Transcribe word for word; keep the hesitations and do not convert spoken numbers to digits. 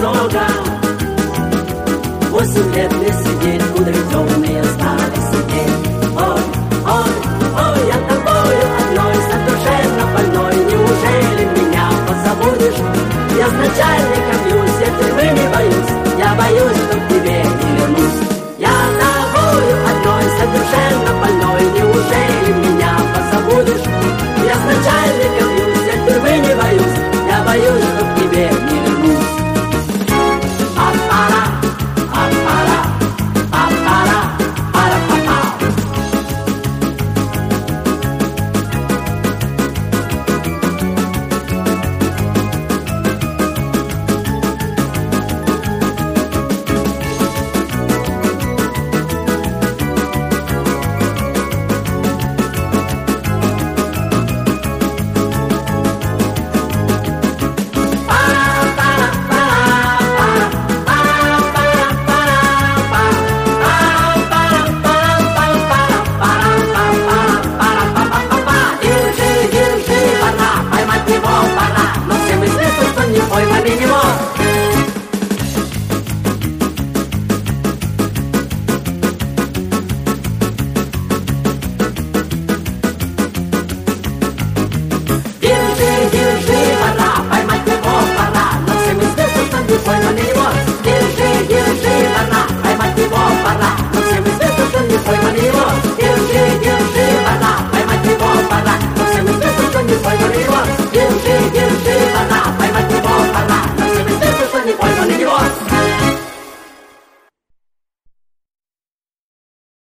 дорога. Восемь лет не сидеть, мудрецом остались сидеть. Ой, ой, ой, я тобою одной сокрушенно больной. Неужели меня позабудешь? Я с начальником бьюсь, я тюрьмы не боюсь. Я боюсь, что к тебе не вернусь. Я тобою одной совершенно больной. Неужели меня позабудешь? Я с начальником бьюсь, я тюрьмы не боюсь. Я боюсь, что к тебе не вернусь. А-пара, а-пара, а-пара, пара-па-па. Поймать его, держи, держи, пора, поймать его, пора, но всем известно, что не поймали его.